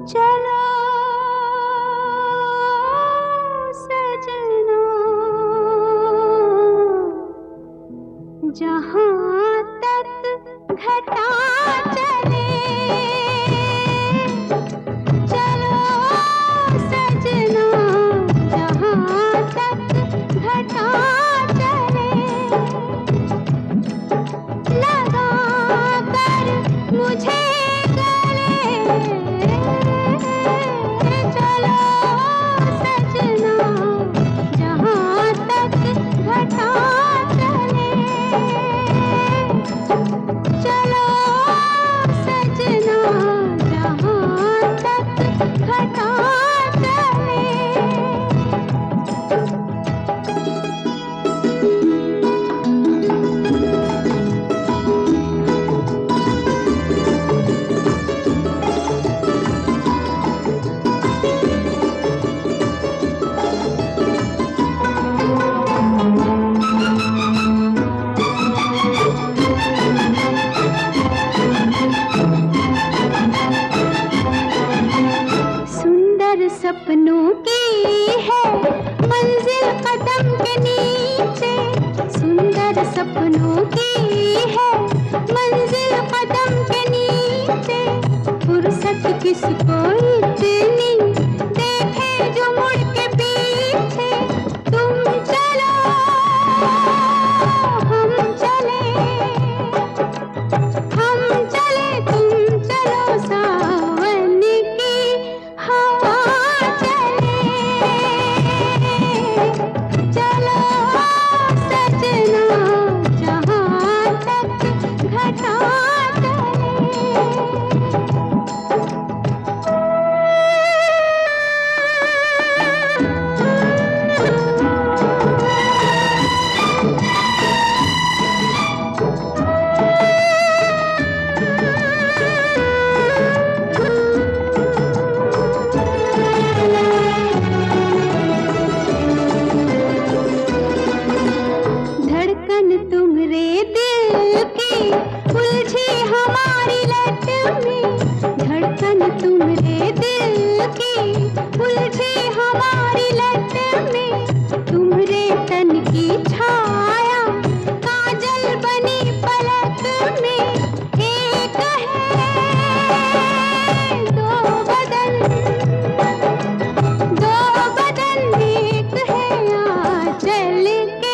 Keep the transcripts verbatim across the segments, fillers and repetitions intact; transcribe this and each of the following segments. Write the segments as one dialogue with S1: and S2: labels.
S1: चलो सजना, जहाँ तक घटा चले, चलो सजना, जहाँ तक घटा चले, लगा कर मुझे सपनों की है मंजिल कदम के नीचे, सुंदर सपनों की है मंजिल कदम के नीचे, फुर्सत किसको इतनी देखे जो मुड़ के पीछे, तुम चलो हम चले, हम चले तुम चलो, सावन की हवा तुम्हारे दिल की उलझी हमारी लट में, धड़कन तुम्हारे दिल की उलझी हमारी लट में, तुम्हारे तन की छाया काजल बनी पलक में, एक है दो बदन, दो बदन एक है आंचल के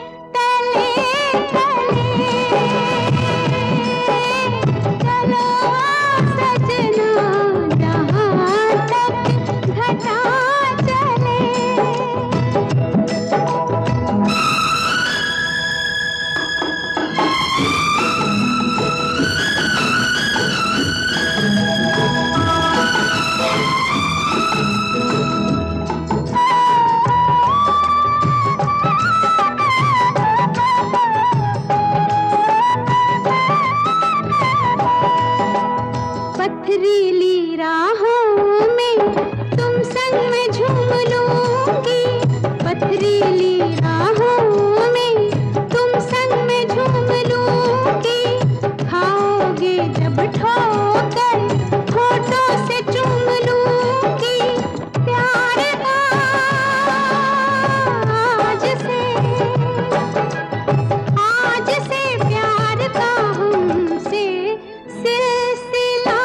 S1: पथरीली राहों में तुम संग में झूम लूंगी, पथरीली राहों में तुम संग में झूम लूंगी, खाओगे जब ठोकर होठों से चूम लूंगी, प्यार आज से, आज से प्यार का हमसे सिलसिला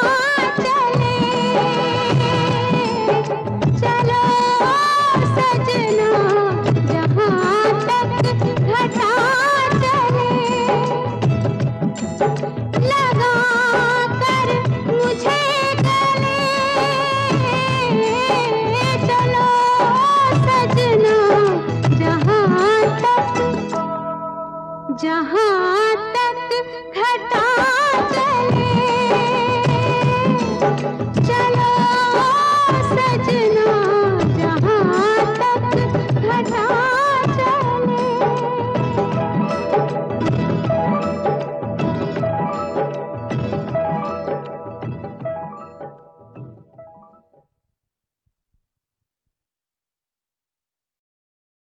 S1: जहाँ